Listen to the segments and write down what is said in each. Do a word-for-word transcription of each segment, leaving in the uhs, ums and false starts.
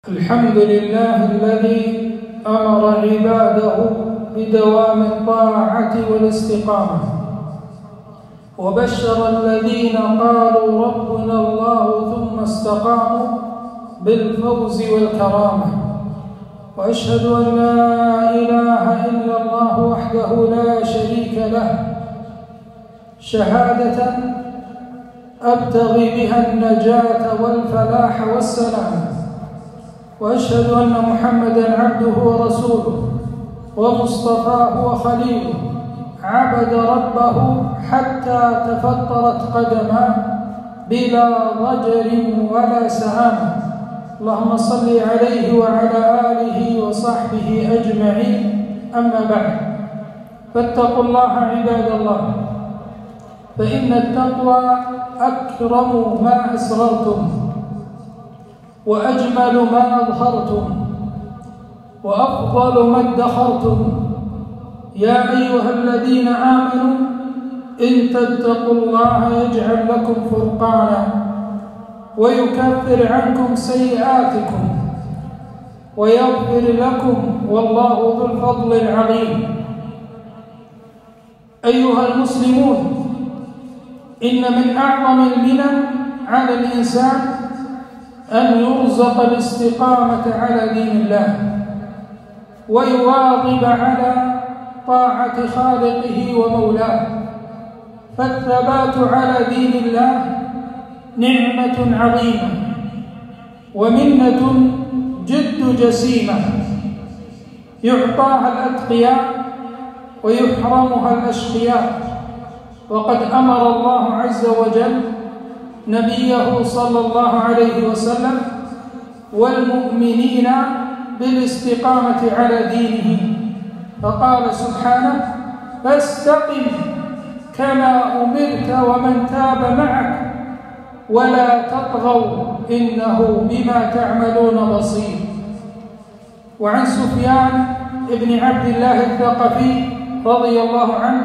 الحمد لله الذي أمر عباده بدوام الطاعة والاستقامة، وبشر الذين قالوا ربنا الله ثم استقاموا بالفوز والكرامة. وأشهد أن لا إله إلا الله وحده لا شريك له شهادة أبتغي بها النجاة والفلاح والسلام. وأشهد أن محمدًا عبده ورسوله ومصطفاه وخليله، عبد ربه حتى تفطرت قدماه بلا ضجر ولا سآمة. اللهم صل عليه وعلى آله وصحبه أجمعين. أما بعد، فاتقوا الله عباد الله، فإن التقوى أكرم ما أسررتم، وأجمل ما أظهرتم، وأفضل ما ادخرتم. يا أيها الذين آمنوا إن تتقوا الله يجعل لكم فرقانا ويكفر عنكم سيئاتكم ويغفر لكم، والله ذو الفضل العظيم. أيها المسلمون، إن من أعظم المنن على الإنسان أن يرزق الاستقامة على دين الله، ويواظب على طاعة خالقه ومولاه. فالثبات على دين الله نعمة عظيمة ومنة جد جسيمة، يعطاها الأتقياء ويحرمها الأشقياء. وقد أمر الله عز وجل نبيه صلى الله عليه وسلم والمؤمنين بالاستقامة على دينه، فقال سبحانه: فاستقم كما أمرت ومن تاب معك ولا تطغوا إنه بما تعملون بصير. وعن سفيان بن عبد الله الثقفي رضي الله عنه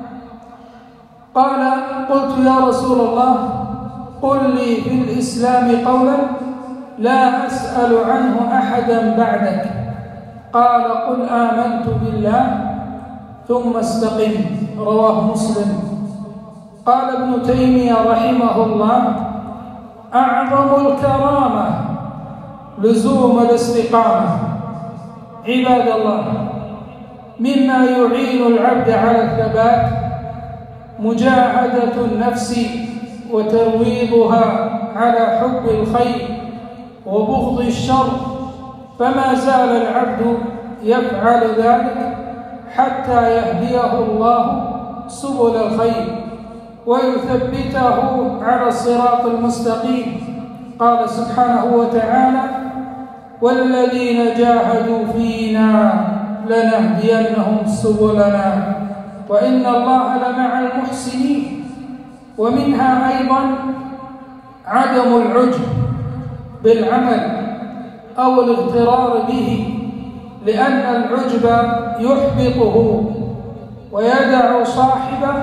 قال: قلت يا رسول الله، قل لي في الإسلام قولا لا أسأل عنه أحدا بعدك. قال: قل آمنت بالله ثم استقم. رواه مسلم. قال ابن تيمية رحمه الله: أعظم الكرامة لزوم الاستقامة. عباد الله، مما يعين العبد على الثبات مجاهدة النفس وترويضها على حب الخير وبغض الشر، فما زال العبد يفعل ذلك حتى يهديه الله سبل الخير ويثبته على الصراط المستقيم. قال سبحانه وتعالى: والذين جاهدوا فينا لنهدينهم سبلنا وإن الله لمع المحسنين. ومنها أيضا عدم العجب بالعمل أو الاغترار به، لأن العجب يحبطه ويدع صاحبه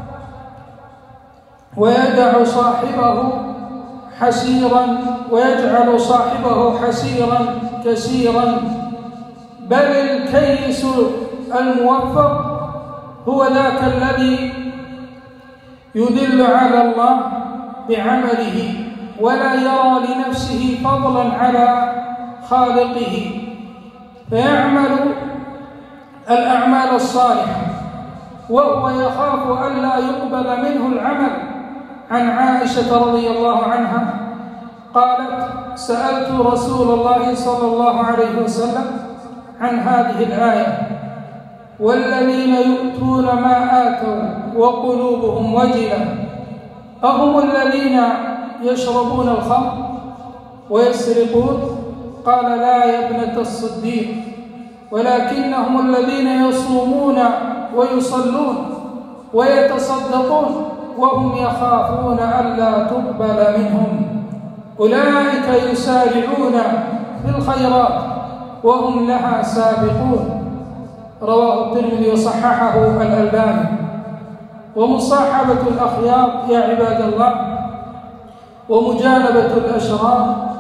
ويدع صاحبه حسيرا ويجعل صاحبه حسيرا كسيرا. بل الكيس الموفق هو ذاك الذي يدل على الله بعمله ولا يرى لنفسه فضلا على خالقه، فيعمل الأعمال الصالحة وهو يخاف ألا يقبل منه العمل. عن عائشة رضي الله عنها قالت: سألت رسول الله صلى الله عليه وسلم عن هذه الآية: والذين يؤتون ما آتوا وقلوبهم وجلة أهم الذين يشربون الخمر ويسرقون؟ قال: لا يا ابنة الصديق، ولكنهم الذين يصومون ويصلون ويتصدقون وهم يخافون ألا تقبل منهم، أولئك يسارعون في الخيرات وهم لها سابقون. رواه الترمذي وصححه الألباني. ومصاحبة الأخيار يا عباد الله، ومجانبة الأشرار،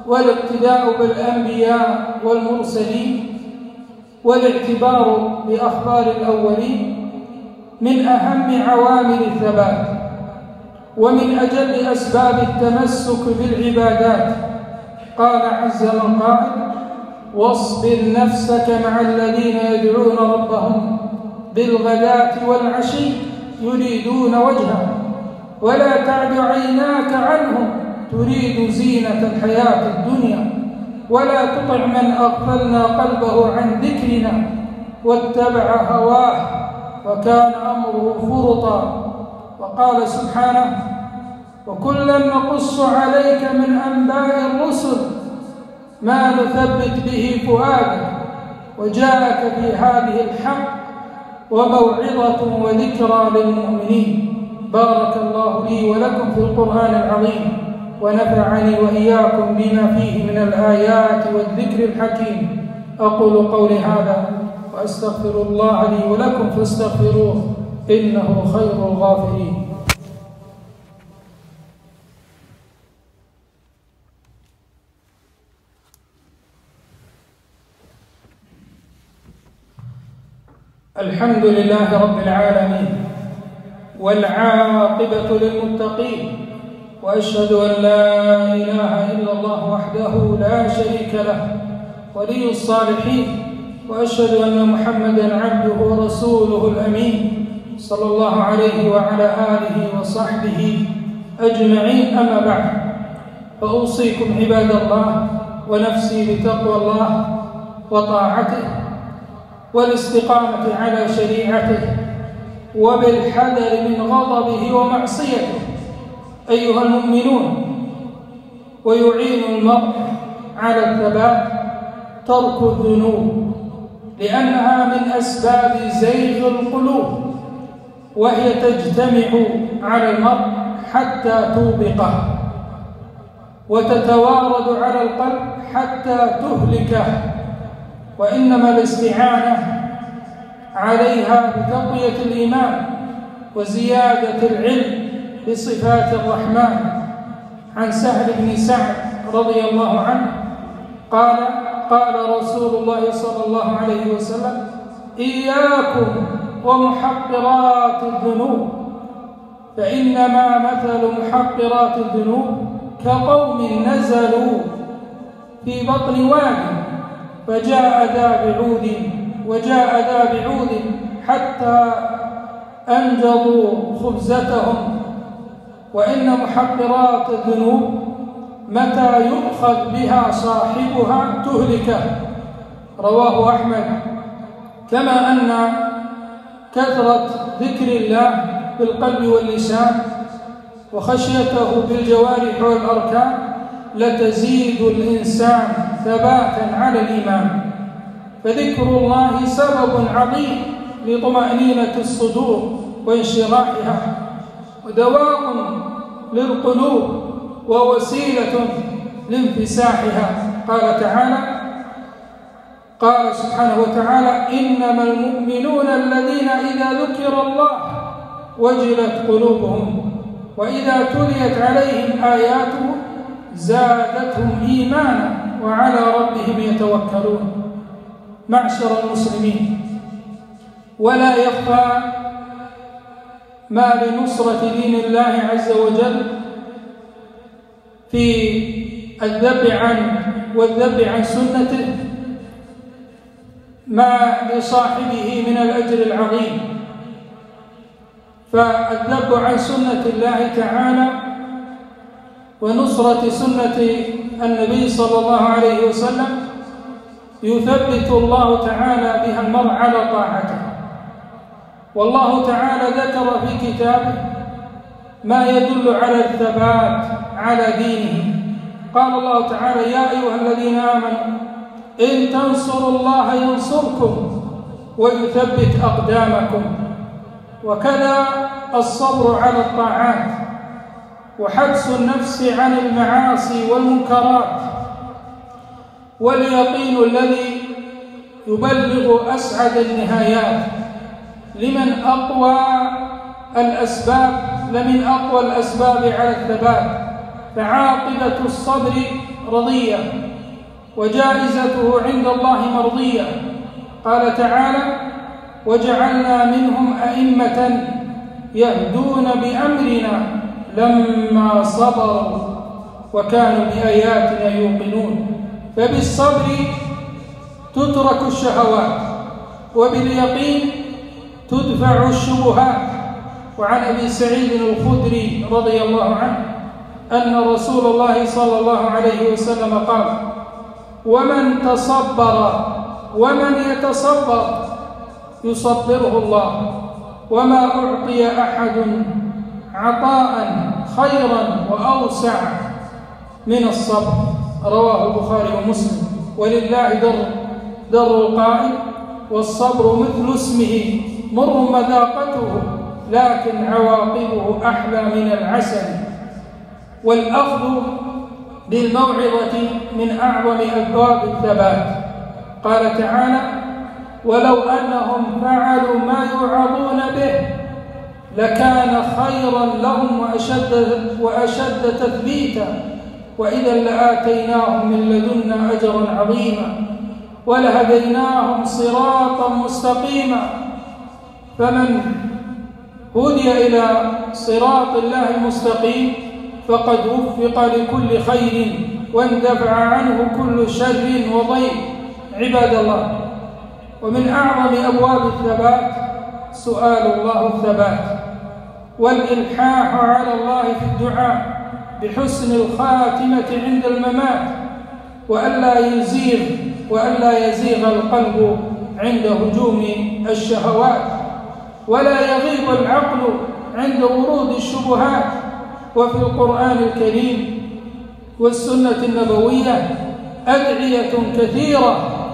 والاقتداء بالأنبياء والمرسلين والاعتبار بأخبار الأولين من أهم عوامل الثبات ومن أجل أسباب التمسك بالعبادات. قال عز من قائل: واصبر نفسك مع الذين يدعون ربهم بالغداة والعشي يريدون وجهه ولا تعد عيناك عنهم تريد زينة الحياة الدنيا ولا تطع من أغفلنا قلبه عن ذكرنا واتبع هواه وكان أمره فرطا. وقال سبحانه: وكلا نقص عليك من أنباء الرسل ما نثبت به فؤادك وجاءك في هذه الحق وموعظة وذكرى للمؤمنين. بارك الله لي ولكم في القرآن العظيم ونفعني وإياكم بما فيه من الآيات والذكر الحكيم. أقول قولي هذا وأستغفر الله لي ولكم فاستغفروه إنه خير الغافرين. الحمد لله رب العالمين والعاقبة للمتقين، وأشهد أن لا إله إلا الله وحده لا شريك له ولي الصالحين، وأشهد أن محمدًا عبده ورسوله الأمين صلى الله عليه وعلى آله وصحبه أجمعين. أما بعد، فأوصيكم عباد الله ونفسي بتقوى الله وطاعته والاستقامة على شريعته وبالحذر من غضبه ومعصيته أيها المؤمنون. ويعين المرء على الثبات ترك الذنوب، لأنها من أسباب زيغ القلوب، وهي تجتمع على المرء حتى توبقه وتتوارد على القلب حتى تهلكه، وإنما الاستعانة عليها بتقوية الإيمان وزيادة العلم بصفات الرحمن. عن سهل بن سعد رضي الله عنه قال: قال رسول الله صلى الله عليه وسلم: إياكم ومحقرات الذنوب، فإنما مثل محقرات الذنوب كقوم نزلوا في بطن واد فجاء ذا بعود وجاء ذا بعود حتى أنجضوا خبزتهم، وإن محقرات الذنوب متى يؤخذ بها صاحبها تهلكه. رواه أحمد. كما أن كثرة ذكر الله بالقلب واللسان وخشيته بالجوارح والأركان لتزيد الإنسان ثباتا على الإيمان، فذكر الله سبب عظيم لطمأنينة الصدور وانشراحها، ودواء للقلوب ووسيلة لانفساحها. قال تعالى قال سبحانه وتعالى: إنما المؤمنون الذين إذا ذكر الله وجلت قلوبهم وإذا تليت عليهم آياته زادتهم إيمانا وعلى ربهم يتوكلون. معشر المسلمين، ولا يخفى ما لنصرة دين الله عز وجل في الذب عن والذب عن سنته ما لصاحبه من الأجر العظيم. فالذب عن سنة الله تعالى ونصرة سنة النبي صلى الله عليه وسلم يثبت الله تعالى بها المرء على طاعته. والله تعالى ذكر في كتابه ما يدل على الثبات على دينه. قال الله تعالى: يا أيها الذين آمنوا إن تنصروا الله ينصركم ويثبت أقدامكم. وكذا الصبر على الطاعات وحبس النفس عن المعاصي والمنكرات، واليقين الذي يبلغ أسعد النهايات لمن أقوى الأسباب لمن أقوى الأسباب على الثبات، فعاقبة الصبر رضية وجائزته عند الله مرضية. قال تعالى: وجعلنا منهم أئمة يهدون بأمرنا لما صبروا وكانوا بآياتنا يوقنون. فبالصبر تترك الشهوات، وباليقين تدفع الشبهات. وعن أبي سعيد الخدري رضي الله عنه أن رسول الله صلى الله عليه وسلم قال: ومن تصبر ومن يتصبر يصبره الله، وما أعطي أحد عطاء خيرا وأوسع من الصبر. رواه البخاري ومسلم. ولله در در القائل: والصبر مثل اسمه مر مذاقته لكن عواقبه أحلى من العسل. والأخذ بالموعظة من أعظم أسباب الثبات. قال تعالى: ولو أنهم فعلوا ما يوعظون به لكان خيرا لهم وأشد, وأشد تثبيتا وإذا لآتيناهم من لدنا أجرا عظيما ولهديناهم صراطا مستقيما. فمن هدي إلى صراط الله المستقيم فقد وفق لكل خير واندفع عنه كل شر وضيق. عباد الله، ومن أعظم أبواب الثبات سؤال الله الثبات والإلحاح على الله في الدعاء بحسن الخاتمة عند الممات، وألا يزيغ وألا يزيغ القلب عند هجوم الشهوات، ولا يغيب العقل عند ورود الشبهات. وفي القرآن الكريم والسنة النبوية أدعية كثيرة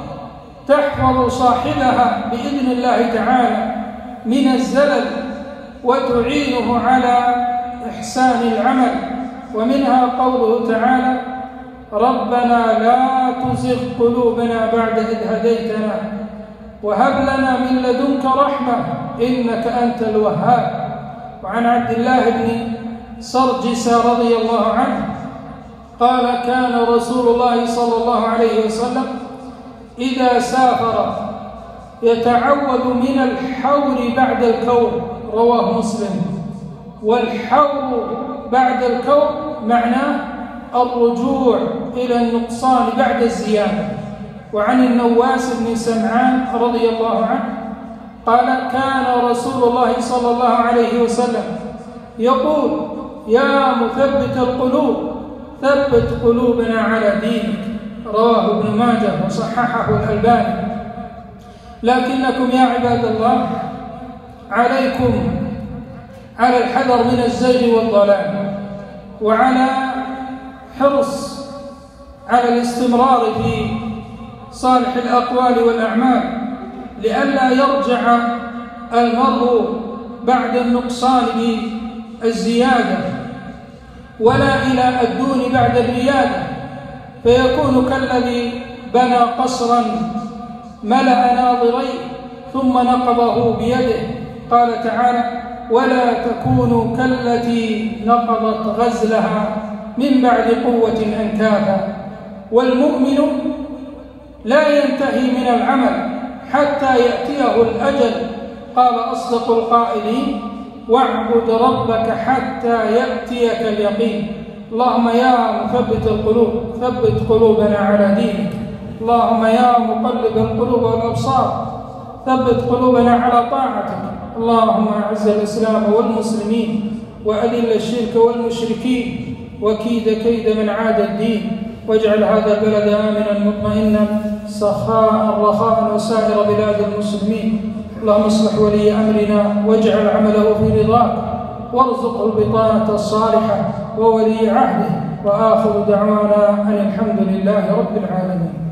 تحفظ صاحبها بإذن الله تعالى من الزلل وتعينه على إحسان العمل. ومنها قوله تعالى: ربنا لا تزغ قلوبنا بعد إذ هديتنا وهب لنا من لدنك رحمة إنك أنت الوهاب. وعن عبد الله بن سرجس رضي الله عنه قال: كان رسول الله صلى الله عليه وسلم إذا سافر يتعوذ من الحور بعد الكور. رواه مسلم. والحور بعد الكور معناه الرجوع إلى النقصان بعد الزيادة. وعن النواس بن سمعان رضي الله عنه قال: كان رسول الله صلى الله عليه وسلم يقول: يا مثبت القلوب ثبت قلوبنا على دينك. رواه ابن ماجه وصححه الألباني. لكنكم يا عباد الله عليكم على الحذر من الزيغ والضلال، وعلى حرص على الاستمرار في صالح الأقوال والأعمال لئلا يرجع المرء بعد النقصان بالزيادة، ولا إلى الدون بعد الريادة، فيكون كالذي بنى قصرا ملأ ناظريه ثم نقضه بيده. قال تعالى: ولا تكونوا كالتي نقضت غزلها من بعد قوة أنكاثا. والمؤمن لا ينتهي من العمل حتى يأتيه الأجل. قال أصدق القائلين: واعبد ربك حتى يأتيك اليقين. اللهم يا مثبت القلوب ثبت قلوبنا على دينك. اللهم يا مقلب القلوب والأبصار ثبت قلوبنا على طاعتك. اللهم أعز الإسلام والمسلمين وأذل الشرك والمشركين وكيد كيد من عاد الدين، واجعل هذا البلد آمنا مطمئنا سخاء رخاء وسائر بلاد المسلمين. اللهم اصلح ولي أمرنا واجعل عمله في رضاك وارزقه البطانة الصالحة وولي عهده. وآخر دعوانا أن الحمد لله رب العالمين.